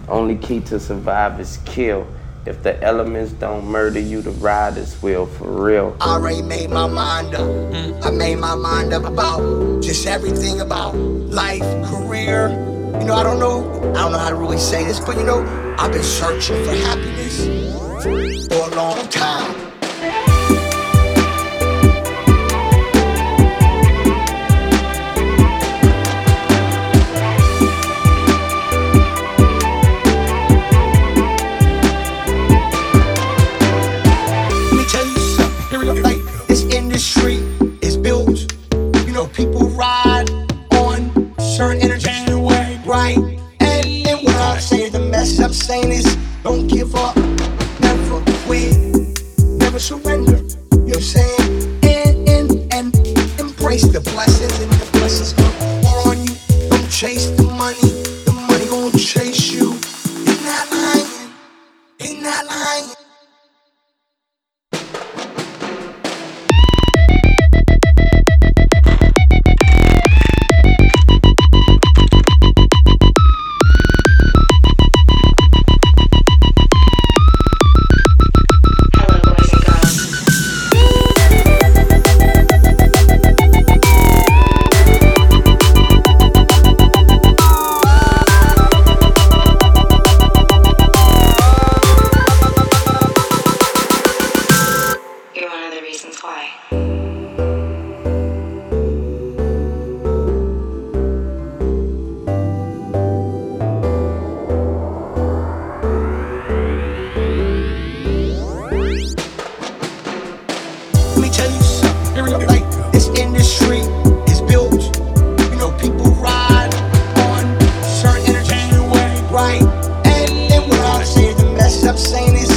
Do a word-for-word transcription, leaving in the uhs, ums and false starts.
Only key to survive is kill. If the elements don't murder you, the riders will, for real. I already made my mind up. Mm. I made my mind up about just everything about life, career. You know, I don't know, I don't know how to really say this, but you know, I've been searching for happiness for a long time. Like this industry is built, you know, people ride on certain energy, right? And, and what I'm saying, the message I'm saying is don't give up, never quit, never surrender. You know what I'm saying? And and and embrace the blessings, and the blessings gonna pour on you. Don't chase the money, the money gonna chase you. Ain't not lying, ain't not lying. Let me tell you something, like this industry is built, you know, people ride on certain energy, right? And, and what I'm saying, the message I'm saying is